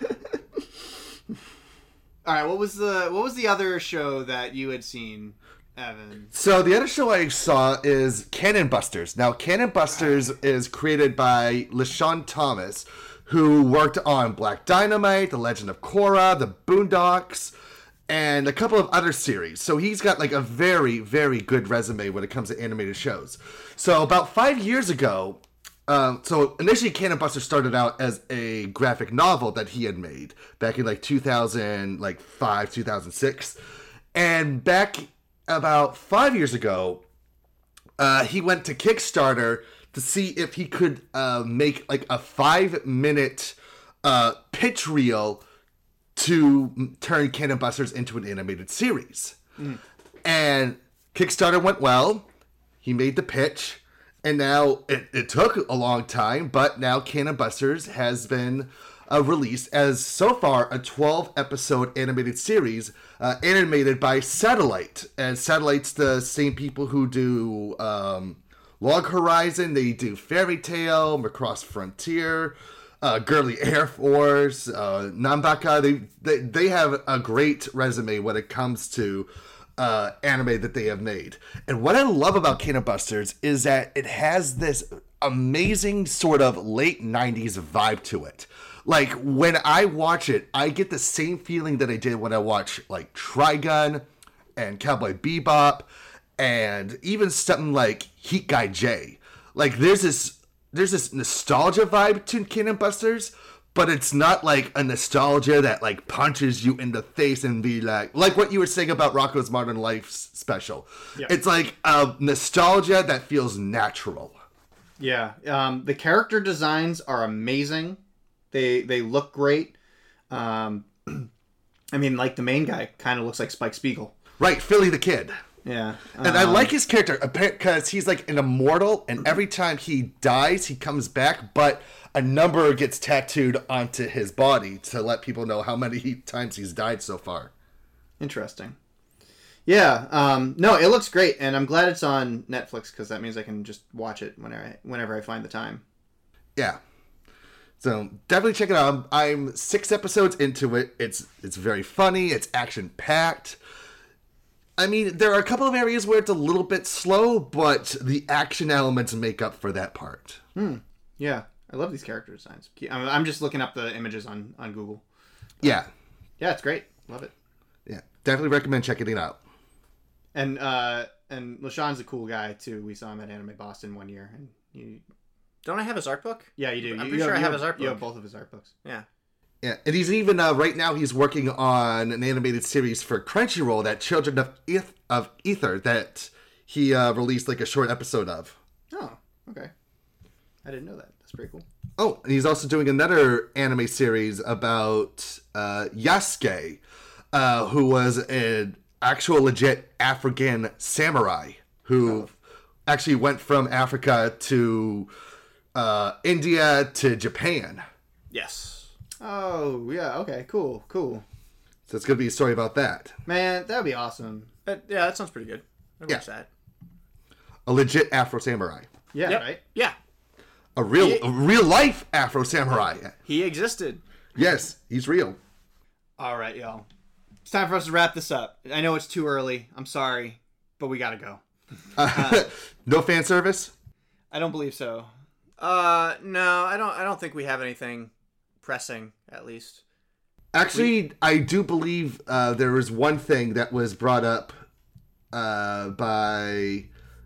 All right, what was the other show that you had seen? Evan. So the other show I saw is Cannon Busters. Now, Cannon Busters is created by LaShawn Thomas, who worked on Black Dynamite, The Legend of Korra, The Boondocks, and a couple of other series. So he's got like a very, very good resume when it comes to animated shows. So about 5 years ago, so initially Cannon Busters started out as a graphic novel that he had made back in like 2005, 2006. And back about 5 years ago, he went to Kickstarter to see if he could make like a 5-minute pitch reel to turn Cannon Busters into an animated series. And Kickstarter went well. He made the pitch. And now it took a long time, but now Cannon Busters has been released as so far a 12-episode animated series animated by Satellite. And Satellite's the same people who do Log Horizon. They do Fairy Tail, Macross Frontier, Girly Air Force, Nambaka. They have a great resume when it comes to anime that they have made. And what I love about Cannon Busters is that it has this amazing sort of late 90s vibe to it. Like, when I watch it, I get the same feeling that I did when I watched, like, Trigun and Cowboy Bebop and even something like Heat Guy J. Like, there's this nostalgia vibe to Cannon Busters, but it's not like a nostalgia that like punches you in the face and be like what you were saying about Rocko's Modern Life special. Yeah. It's like a nostalgia that feels natural. Yeah. The character designs are amazing. They look great. I mean, like the main guy kind of looks like Spike Spiegel. Right, Philly the Kid. Yeah. And I like his character because he's like an immortal, and every time he dies, he comes back, but a number gets tattooed onto his body to let people know how many times he's died so far. Interesting. Yeah. No, it looks great, and I'm glad it's on Netflix because that means I can just watch it whenever I find the time. Yeah. So definitely check it out. I'm 6 episodes into it. It's very funny. It's action-packed. I mean, there are a couple of areas where it's a little bit slow, but the action elements make up for that part. Yeah. I love these character designs. I'm just looking up the images on Google. Yeah. Yeah, it's great. Love it. Yeah. Definitely recommend checking it out. And LaShawn's a cool guy, too. We saw him at Anime Boston one year. And Don't I have his art book? Yeah, you do. I'm pretty sure I have his art book. You have both of his art books. Yeah. Yeah, and he's even, right now, he's working on an animated series for Crunchyroll, that Children of Ether, that he released like a short episode of. Oh, okay. I didn't know that. That's pretty cool. Oh, and he's also doing another anime series about Yasuke, who was an actual legit African samurai who actually went from Africa to India to Japan. Yes. Oh, yeah. Okay, cool. So it's going to be a story about that. Man, that would be awesome. Yeah, that sounds pretty good. I'd watch that. A legit Afro samurai. Yeah, Yep. right? Yeah. A real life Afro samurai. He existed. Yes, he's real. All right, y'all. It's time for us to wrap this up. I know it's too early. I'm sorry, but we gotta go. No fan service? I don't believe so. No, I don't think we have anything pressing, at least. Actually, I do believe there was one thing that was brought up by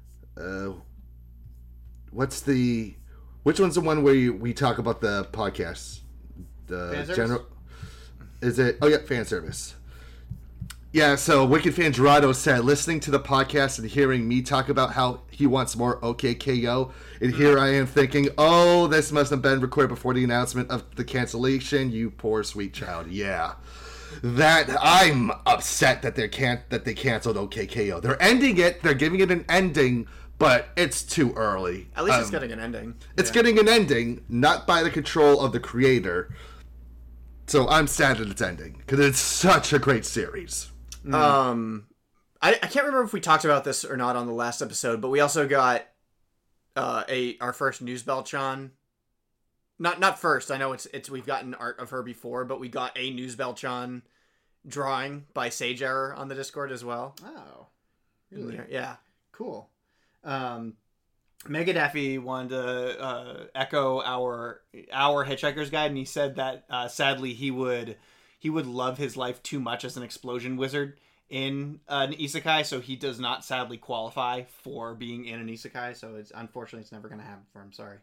which one's the one where we talk about the podcast? The fan service? general. Is it? Oh yeah, fan service. Yeah, so Wicked Fan Gerardo said, listening to the podcast and hearing me talk about how he wants more OKKO, and here I am thinking, oh, this must have been recorded before the announcement of the cancellation, you poor sweet child. Yeah. That I'm upset that they canceled OKKO. They're ending it, they're giving it an ending, but it's too early. At least it's getting an ending. It's getting an ending, not by the control of the creator. So I'm sad that it's ending, because it's such a great series. I can't remember if we talked about this or not on the last episode, but we also got our first Newsbell-chan. Not first. I know it's we've gotten art of her before, but we got a Newsbell-chan drawing by Sage Error on the Discord as well. Oh. Really? Yeah. Cool. Mega Daffy wanted to echo our Hitchhiker's Guide, and he said that sadly he would love his life too much as an explosion wizard in an isekai, so he does not sadly qualify for being in an isekai. So unfortunately it's never going to happen for him. Sorry.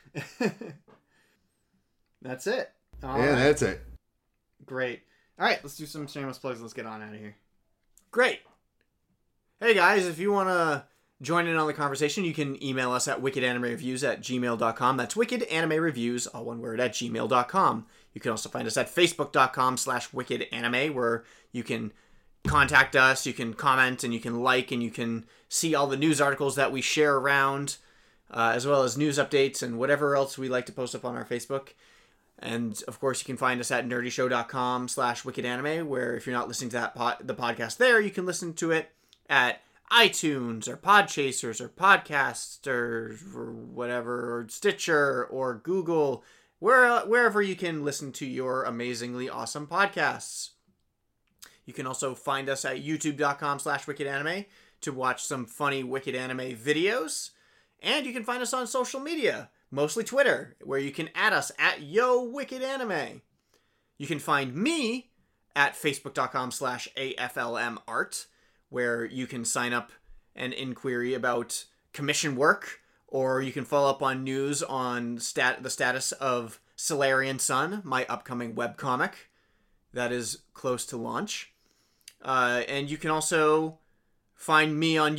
That's it. All right. That's it. Great. All right, let's do some shameless plugs. Let's get on out of here. Great. Hey guys, if you want to join in on the conversation, you can email us at wickedanimereviews@gmail.com. That's wickedanimereviews, all one word, @gmail.com. You can also find us at facebook.com/wickedanime, where you can contact us, you can comment, and you can like, and you can see all the news articles that we share around, as well as news updates and whatever else we like to post up on our Facebook. And, of course, you can find us at nerdyshow.com/wickedanime, where if you're not listening to the podcast there, you can listen to it at iTunes or Podchasers or Podcasters or whatever, or Stitcher or Google, wherever you can listen to your amazingly awesome podcasts. You can also find us at youtube.com/wickedanime to watch some funny Wicked Anime videos. And you can find us on social media, mostly Twitter, where you can add us at YoWickedAnime. You can find me at facebook.com/AFLMArt, where you can sign up an inquiry about commission work, or you can follow up on news on the status of Solarian Sun, my upcoming webcomic that is close to launch. And you can also find me on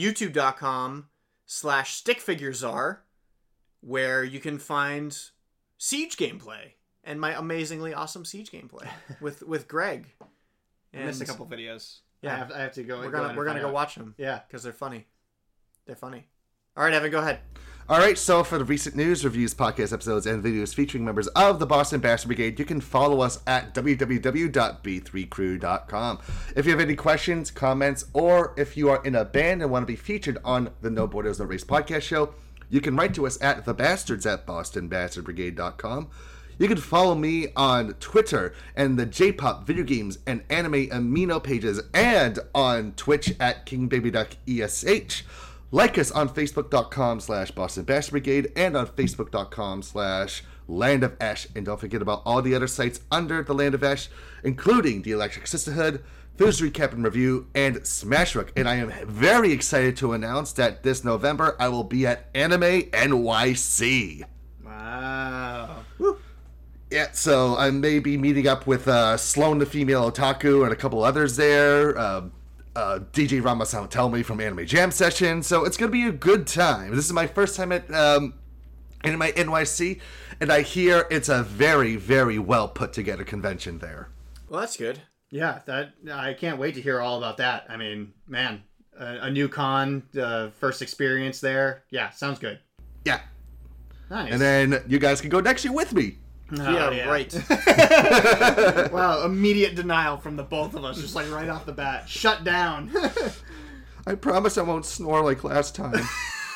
youtube.com/stickfiguresar, where you can find Siege gameplay and my amazingly awesome Siege gameplay with Greg. I missed a couple videos. Yeah, I have to go. We're gonna go watch them. Yeah, because they're funny. They're funny. All right, Evan, go ahead. All right, so for the recent news, reviews, podcast episodes, and videos featuring members of the Boston Bastard Brigade, you can follow us at www.b3crew.com. If you have any questions, comments, or if you are in a band and want to be featured on the No Borders No Race podcast show, you can write to us at thebastards@bostonbastardbrigade.com. You can follow me on Twitter and the J-Pop Video Games and Anime Amino pages, and on Twitch at KingBabyDuckESH. Like us on Facebook.com/Boston Bastard Brigade and on Facebook.com/Land of Ash. And don't forget about all the other sites under the Land of Ash, including the Electric Sisterhood, Foos Recap and Review, and Smashrook. And I am very excited to announce that this November I will be at Anime NYC. Wow. Woo. Yeah, so I may be meeting up with Sloan the Female Otaku and a couple others there. DJ Rama-san tell me from Anime Jam Session, so it's gonna be a good time. This is my first time at Anime NYC, and I hear it's a very, very well put together convention there. Well, that's good. Yeah, I can't wait to hear all about that. I mean, man, a new con, first experience there. Yeah, sounds good. Yeah. Nice. And then you guys can go next year with me. Yeah, right. Wow, immediate denial from the both of us, just like right off the bat. Shut down. I promise I won't snore like last time.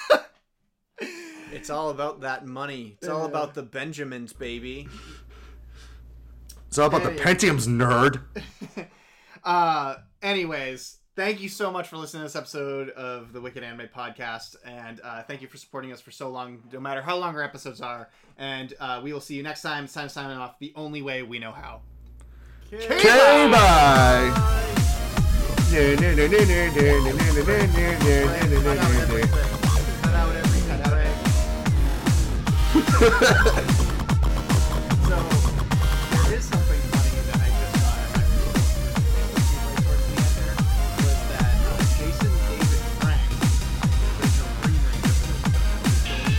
It's all about that money. It's all about the Benjamins, baby. It's all about the Pentiums, nerd. Anyways, thank you so much for listening to this episode of the Wicked Anime Podcast, and thank you for supporting us for so long, no matter how long our episodes are. And we will see you next time. It's time to sign off the only way we know how. Okay, bye. So, there is something funny that I just thought towards the end there, was that Jason David Frank, original Green Ranger, is going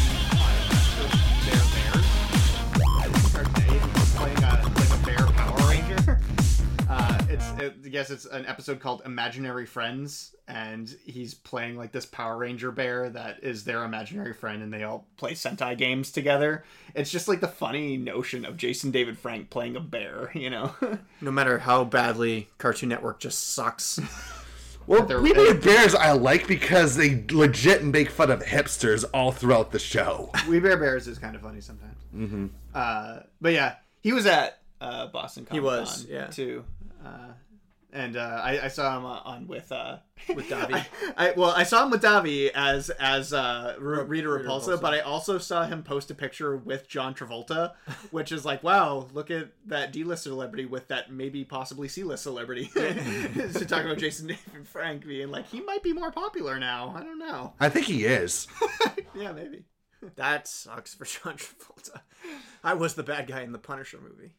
to be on an episode of Bear Bears. Or Dave playing a bear Power Ranger. I guess it's an episode called Imaginary Friends, and he's playing like this Power Ranger bear that is their imaginary friend, and they all play Sentai games together. It's just like the funny notion of Jason David Frank playing a bear, you know? No matter how badly Cartoon Network just sucks. Well, We Bear Bears I like because they legit make fun of hipsters all throughout the show. We Bear Bears is kind of funny sometimes. Mm-hmm. But yeah, he was at Boston Comic Con He was, yeah. too. And I saw him on with Davi. I saw him with Davi as Rita Repulsa, but I also saw him post a picture with John Travolta, which is like, wow, look at that D-list celebrity with that maybe possibly C-list celebrity. To talk about Jason David Frank being like, he might be more popular now. I don't know. I think he is. Yeah, maybe. That sucks for John Travolta. I was the bad guy in the Punisher movie.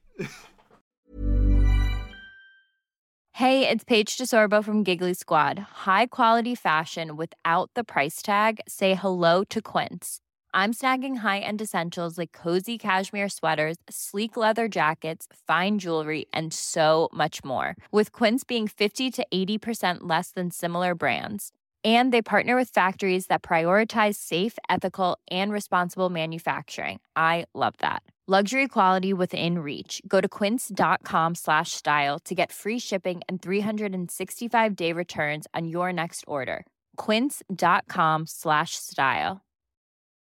Hey, it's Paige DeSorbo from Giggly Squad. High quality fashion without the price tag. Say hello to Quince. I'm snagging high-end essentials like cozy cashmere sweaters, sleek leather jackets, fine jewelry, and so much more. With Quince being 50 to 80% less than similar brands. And they partner with factories that prioritize safe, ethical, and responsible manufacturing. I love that. Luxury quality within reach. Go to quince.com/style to get free shipping and 365-day returns on your next order. Quince.com/style.